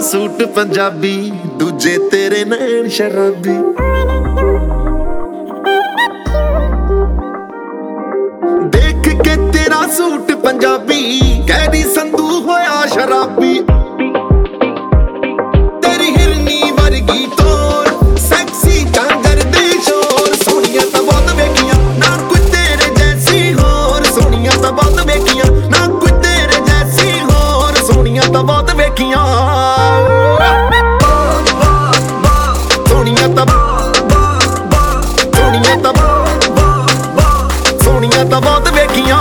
Suit Punjabi, दूजे तेरे नैन शराबी। देख के तेरा सूट पंजाबी, कहदी संधू होया शराबी। तेरी हिरनी वर्गी तोर, सैक्सी कांगर दे शोर। सोनिया तां बहुत वेखियां, ना कोई तेरे जैसी होर। सोनिया तां बहुत वेखियां, ना कोई तेरे जैसी होर। सोनिया तां बहुत वेखियां, सोनिया तां बहुत वेखियां।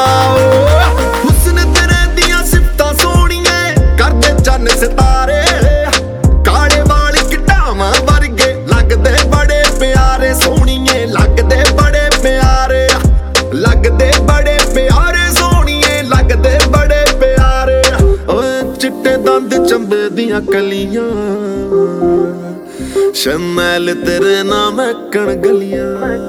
हुस्न तेरे दियां सिफतां सोहणियां, करदे चन्न सितारे। काले वाल किटावां वर्गे, लगदे बड़े प्यारे। सोहणिए लगदे बड़े प्यारे, लगदे बड़े प्यारे। सोहणिए लगदे बड़े प्यारे। ओए चिट्टे दंद चंबे दियां कलियां, शनैल तेरे नाम महकण गलियां।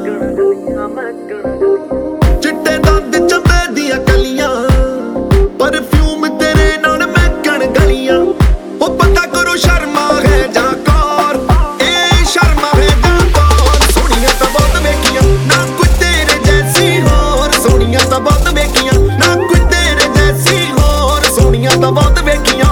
चिट्टे दंद चंबे दियां कलियां, परफ्यूम तेरे नाल महकण गलियां। ओ पता करो शर्मा है जां कौर, ए शर्मा है जां कौर। सोनिया तां बहुत वेखियां, ना कोई तेरे जैसी होर। सोनिया तां बहुत वेखियां, ना कोई तेरे जैसी होर। सोनिया तां बहुत वेखियां।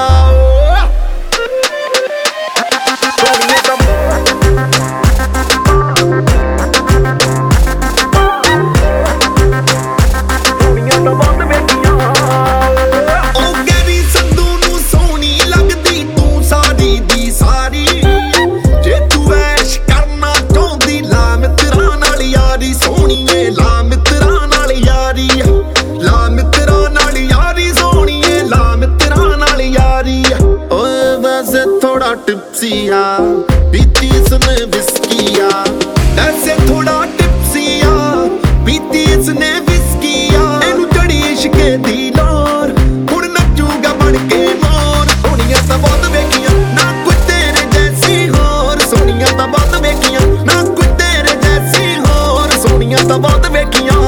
थोड़ा टिप्सिया पीती इसने विस्किया, ऐसे थोड़ा टिप्सिया पीती इसने विस्किया। एनू चढ़ी इश्के दी लोर, हुण नचूगा बन के मोर। सोनिया तां बहुत वेखियां, ना कोई तेरे जैसी होर। सोनिया तां बहुत वेखियां, ना कोई तेरे जैसी होर। सोनिया तां बहुत वेखियां।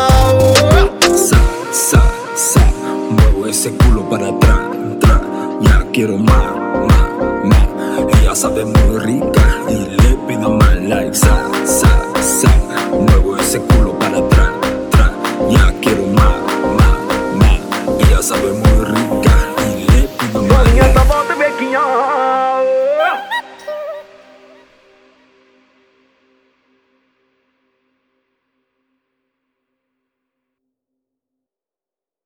Muevo ese culo para atrás, ya quiero más. Ella sabe muy rica y le pido más like, sa. Muevo ese culo